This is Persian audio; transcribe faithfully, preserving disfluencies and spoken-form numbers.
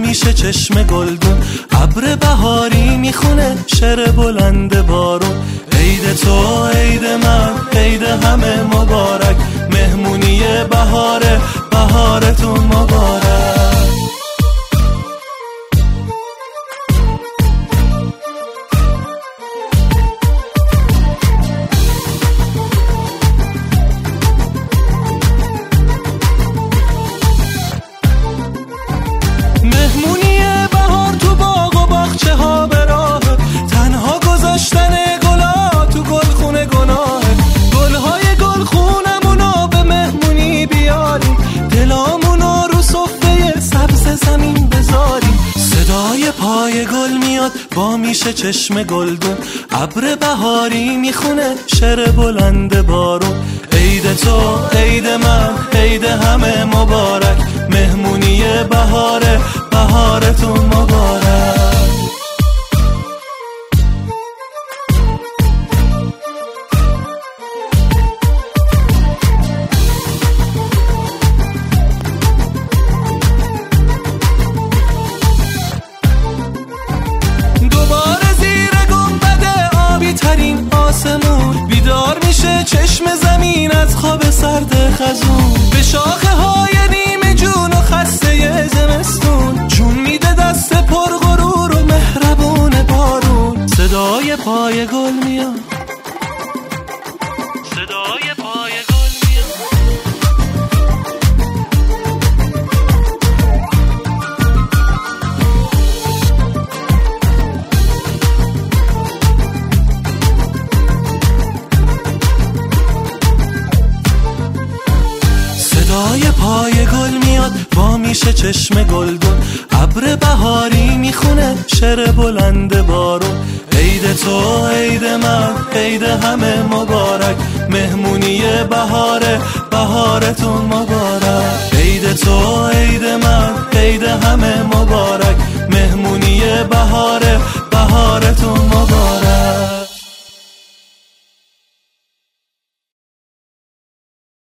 میشه چشم گلدون، ابر بهاری میخونه شعر بلند بارون. عید تو عید من عید همه مبارک، مهمونی بهاره بهارتون مبارک. مهمونی بهار تو باغ و باغچه ها به راه، تنها گذاشتن گلا تو گلخونه گناهه. گلهای گلخونمونو به مهمونی بیاریم، دلامونو رو صفحه سبز زمین بذاریم. صدای پای گل میاد با میشه چشم گلدون، ابر بهاری میخونه شعر بلند بارون. عید تو عید من عید همه مبارک، مهمونی بهاره بهارتون مبارک. دوباره زیر گنبد آبی ترین آسمون، بیدار میشه چشم زمین از خواب سرد خزون. به شاخه های نیمه جون و خسته زمستون، جون میده دست پر غرور و مهربون بارون. صدای پای گل میاد، صدای پای گل میاد. صدای پای گل میاد با میشه چشم گلدون، ابر بهاری میخونه شعر بلند بارون. عید تو عید من عید همه مبارک، مهمونی بهاره بهارتون مبارک. عید تو عید من عید همه مبارک، مهمونی بهاره